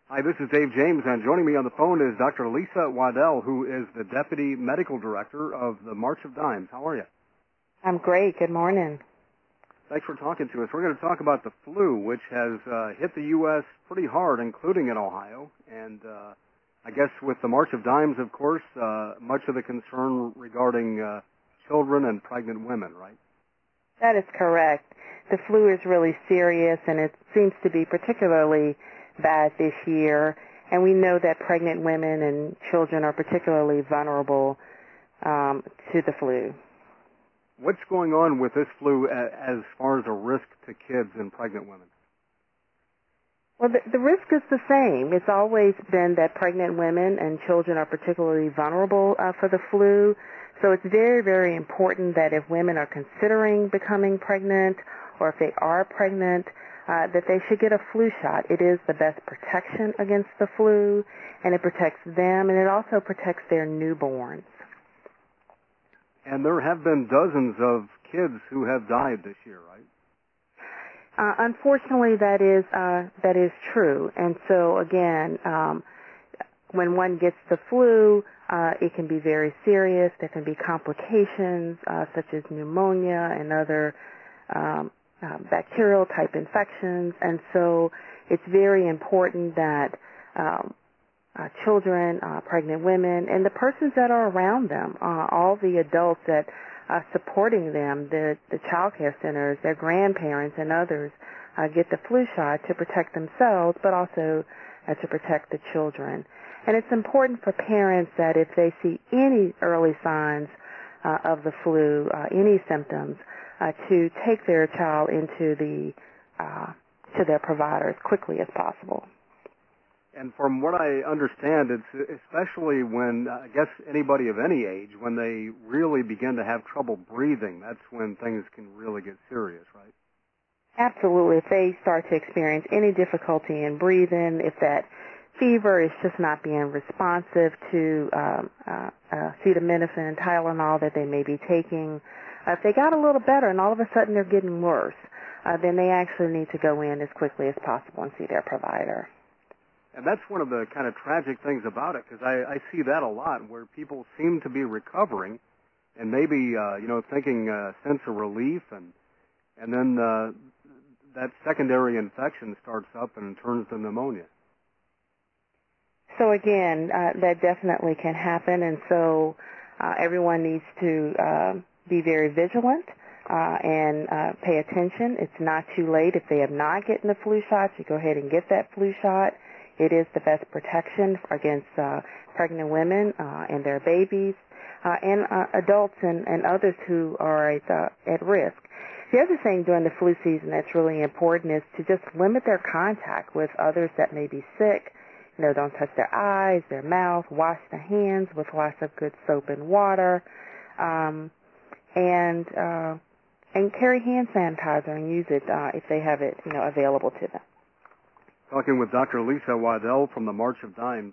Hi, this is Dave James, and joining me on the phone is Dr. Lisa Waddell, who is the Deputy Medical Director of the March of Dimes. How are you? I'm great. Good morning. Thanks for talking to us. We're going to talk about the flu, which has hit the U.S. pretty hard, including in Ohio. And I guess with the March of Dimes, of course, much of the concern regarding children and pregnant women, right? That is correct. The flu is really serious, and it seems to be particularly bad this year. And we know that pregnant women and children are particularly vulnerable to the flu. What's going on with this flu as far as a risk to kids and pregnant women? Well, the risk is the same. It's always been that pregnant women and children are particularly vulnerable for the flu. So it's very, very important that if women are considering becoming pregnant or if they are pregnant, that they should get a flu shot. It is the best protection against the flu, and it protects them, and it also protects their newborns. And there have been dozens of kids who have died this year, right? Unfortunately, that is true. And so, again, when one gets the flu, it can be very serious. There can be complications such as pneumonia and other bacterial-type infections. And so it's very important that children, pregnant women, and the persons that are around them, all the adults that are supporting them, the child care centers, their grandparents and others, get the flu shot to protect themselves, but also to protect the children. And it's important for parents that if they see any early signs of the flu, any symptoms, to take their child into to their provider as quickly as possible. And from what I understand, it's especially when, I guess, anybody of any age, when they really begin to have trouble breathing, that's when things can really get serious, right? Absolutely. If they start to experience any difficulty in breathing, if that fever is just not being responsive to acetaminophen, Tylenol that they may be taking, if they got a little better and all of a sudden they're getting worse, then they actually need to go in as quickly as possible and see their provider. And that's one of the kind of tragic things about it, because I see that a lot, where people seem to be recovering and maybe, thinking a sense of relief, and then that secondary infection starts up and turns to pneumonia. So again, that definitely can happen, and so everyone needs to be very vigilant and pay attention. It's not too late. If they have not gotten the flu shot, you go ahead and get that flu shot. It is the best protection against pregnant women and their babies and adults and others who are at risk. The other thing during the flu season that's really important is to just limit their contact with others that may be sick. Don't touch their eyes, their mouth, wash their hands with lots of good soap and water, and carry hand sanitizer and use it if they have it, available to them. Talking with Dr. Lisa Waddell from the March of Dimes.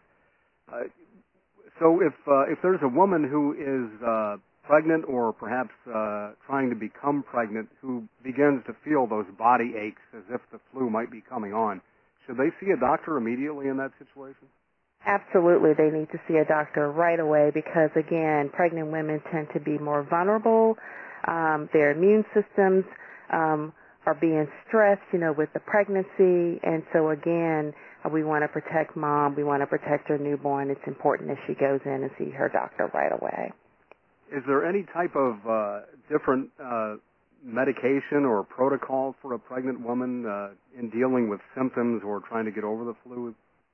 So if there's a woman who is pregnant or perhaps trying to become pregnant who begins to feel those body aches as if the flu might be coming on, should they see a doctor immediately in that situation? Absolutely. They need to see a doctor right away because, again, pregnant women tend to be more vulnerable. Their immune systems are being stressed, with the pregnancy. And so, again, we want to protect mom. We want to protect her newborn. It's important that she goes in and see her doctor right away. Is there any type of different medication or protocol for a pregnant woman in dealing with symptoms or trying to get over the flu?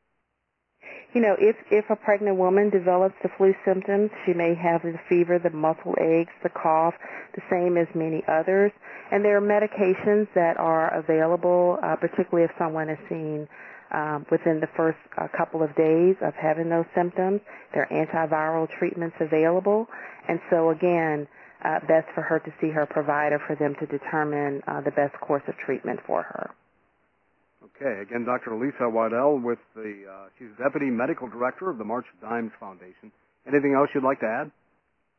If a pregnant woman develops the flu symptoms, she may have the fever, the muscle aches, the cough, the same as many others. And there are medications that are available, particularly if someone is seen within the first couple of days of having those symptoms. There are antiviral treatments available. And so, again, best for her to see her provider for them to determine the best course of treatment for her. Okay. Again, Dr. Lisa Waddell with she's Deputy Medical Director of the March of Dimes Foundation. Anything else you'd like to add?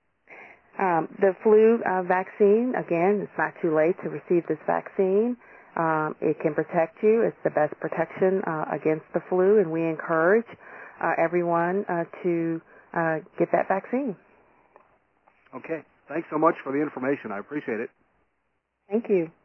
The flu vaccine, again, it's not too late to receive this vaccine. It can protect you. It's the best protection against the flu, and we encourage everyone to get that vaccine. Okay. Thanks so much for the information. I appreciate it. Thank you.